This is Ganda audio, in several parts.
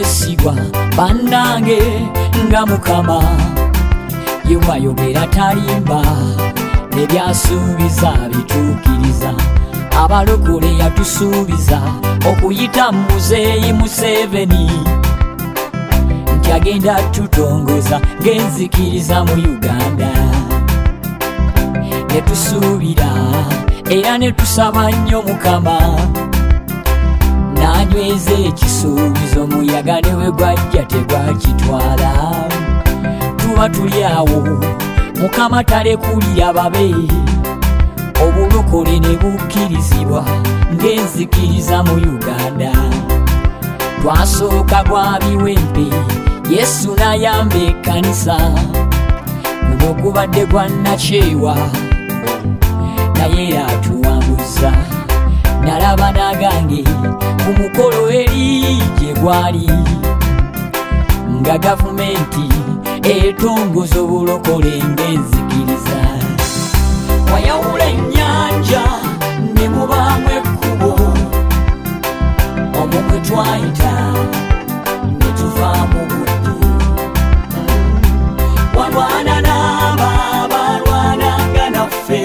mwesigwa bannange nga Mukama yewayogera talimba nebyasuubiza bituukiriza abalokole yatusuubiza okuyita Muzeeyi Museveni nti agenda tutongoza ng'enzikiriza mu Uganda netusuubira era netusaba nnyo Mukama nanyweza ekisuubizo muyaga newe gwajja tegwakitwala tuba tuli awo Mukama talekulira babe obulokole ne bukkirizibwa ng'enzikiriza mu Uganda twasooka gwa biwempe Yesu n'ayamba ekkanisa guno gubadde gwa nakyewa naye atuwambuza nalaba nagange ku mukolo eri gye gwali nga gavumenti etongoza obulokole ng'enzikiriza wayawula ennyanja ne mubaamu ekkubo omwo mwe twayita ne tuva mu buddu walwana n'abalwananga naffe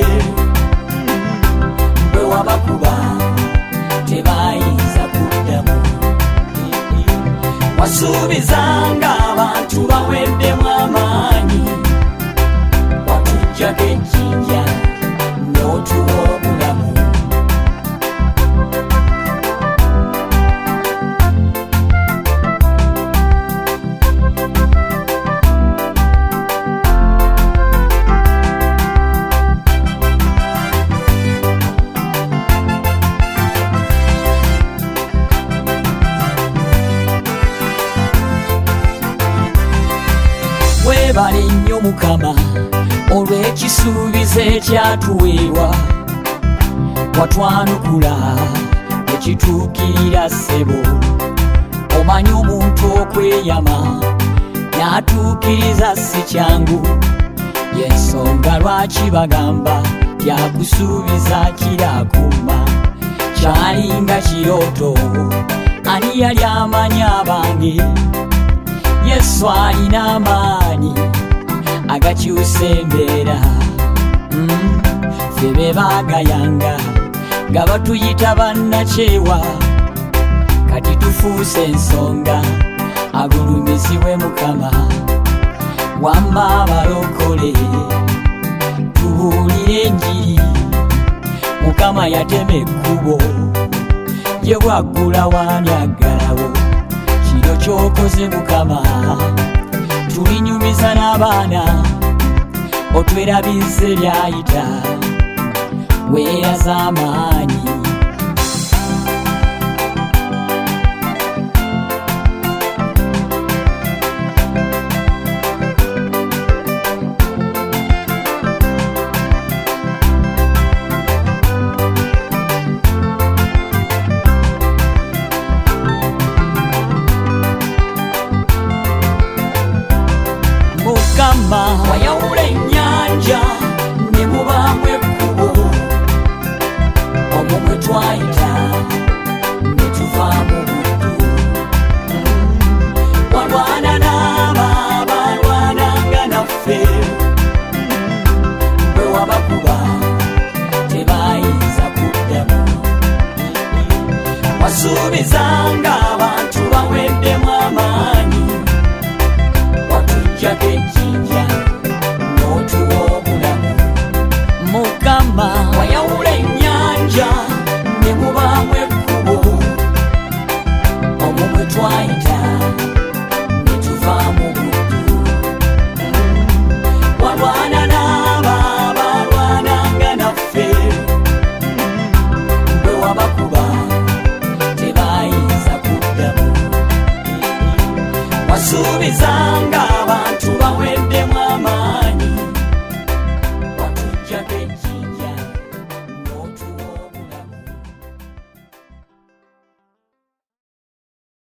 bwe wabakuba tebayinza kuddamu wasuubizanga abantu baweddemu amaanyi watujjako ejjinja n'otuwa obulamu webale nnyo Mukama olw'ekisuubizo ekyatuweebwa watwanukula ekituukirira ssebo omanyi omuntu okweyama n'atuukiriza si kyangu y'ensonga lwaki bagamba tyakusuubiza kirakumma kyalinga kirooto ani yali amanyi abange Yesu alina amaanyi agakyusa embeera ffe be baagayanga nga batuyita bannakyewa kati tufuuse ensonga agulumizibwe Mukama wamma abalokole tubuulire enjiri Mukama yatema ekkubo gye bwaggula waanyaggalawo kino ky'okoze Mukama tulinyumiza n'abaana otwerabizze byayita weeraza amaanyi Mukama wayawula ennyanja ne mubaamu ekkubo omwo mwe twayita ne tuva mu buddu walwana n'abalwananga naffe bwe wabakuba tebayinza kuddamu wasuubizanga abantu baweddemu amaanyi watujjako ejjinja n'otuwa obulamu Mukama wayawula ennyanja ne mubaamu ekkubo omwo mwe twayita ne tuva mu buddu walwana n'abalwananga naffe bwe wabakuba tebayinza kuddamu wasuubizanga